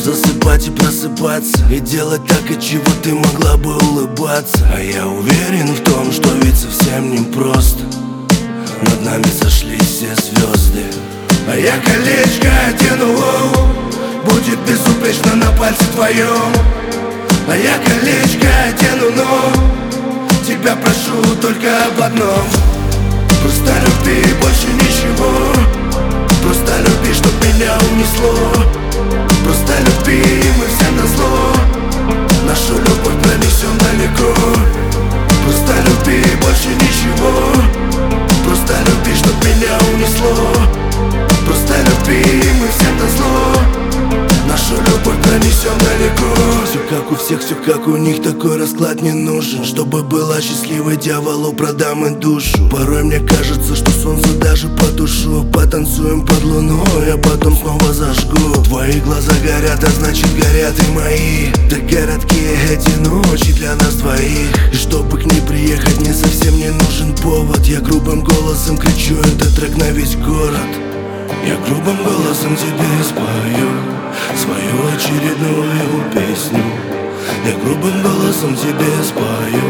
засыпать и просыпаться, и делать так, от чего ты могла бы улыбаться. А я уверен в том, что ведь совсем непросто. Над нами сошлись все звезды. А я колечко одену, будет безупречно на пальце твоем. А я колечко одену, но тебя прошу только об одном: просто люби, больше ничего. Просто люби, чтоб меня унесло. Просто люби, и мы все назло нашу любовь пронесем далеко. Просто люби, больше ничего. Просто люби, чтоб меня унесло. Просто люби, и мы все назло нашу любовь пронесем далеко. Все как у всех, все как у них, такой расклад не нужен. Чтобы была счастливой, дьяволу продам и душу. Порой мне кажется, что солнце даже потушу. Потанцуем под луной, а потом снова зажгу. Твои глаза горят, а значит горят и мои. Так короткие эти ночи для нас двоих. И чтобы к ней приехать, мне совсем не нужен повод. Я грубым голосом кричу этот трек на весь город. Я грубым голосом тебе спою свою очередную песню. Я грубым голосом тебе спою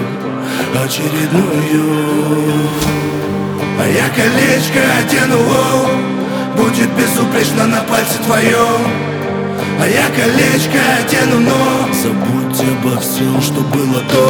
очередную. А я колечко одену, будет безупречно на пальце твоем. А я колечко одену, но забудь обо всем, что было до.